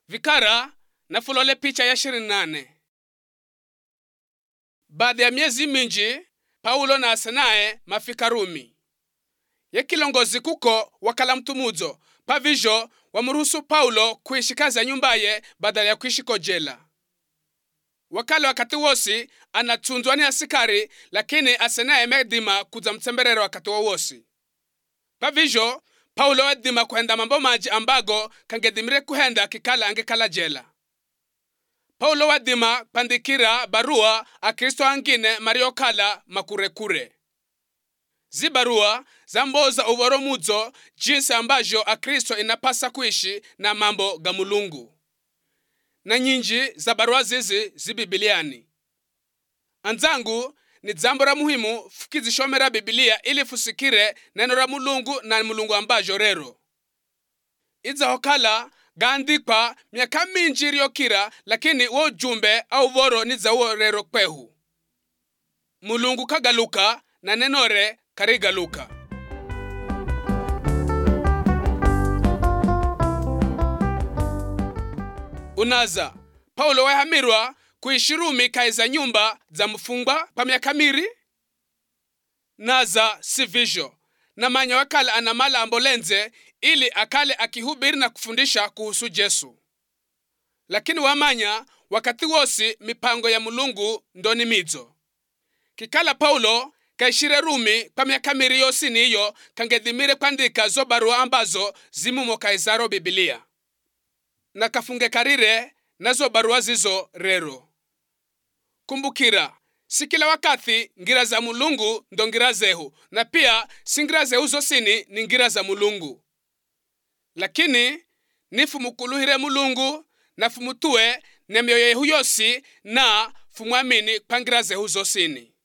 Vikara na fulole picha ya 28. Baada ya miezi mingi, Paulo na Asenae mafika Rumi. Ye kilongozi kuko wakala mtu mudzo, pavijo wamuruhusu Paulo kuishi kazi ya nyumbaye badala ya kuishi kojela. Wakala wakati wosi anatundwa ni asikari, lakini Asenae medima kuza mtemberero wakati wowosi. Pavijo Paulo edima kuhenda mambo maji ambago kangedimire kuhenda kikala angekala jela. Paulo wadima pandikira barua akristo angine mariokala makurekure. Zi barua zamboza uvoro mudzo jinsi ambajo akristo inapasa kuishi na mambo ga Mulungu. Na nyinji za barua zizi zibibiliani. Anzangu ni jambo la muhimu fukizishomera Biblia ili fusikire neno la Mulungu na Mulungu ambajo rero. Iza hokala gaandikwa miaka minji iliyokira, lakini wo jumbe au voro niza uo rero kwehu. Mulungu kagaluka na nenore karigaluka. Unaza Paulo wahamirwa kuishi Rumi kaiza nyumba za mfungwa pa miaka miri? Naza sivijo na manya wakala anamala ambolenze ili akale akihubiri na kufundisha kuhusu Jesu. Lakini wamanya wakati wosi mipango ya Mulungu ndoni midzo. Kikala Paulo kaishire Rumi pa miaka miri yosi niyo kangedimire kwandika zo barua ambazo zimumo kaizaro Biblia. Na kafunge karire nazo barua zizo rero. Kumbukira, si kila wakati ngira za Mulungu ndo ngira zehu, na pia singira zehu zosini ni ngira za Mulungu. Lakini nifu mukuluhire Mulungu na fumutue na mioyo yehu yosi na fumwamini kwa ngira zehu zosini.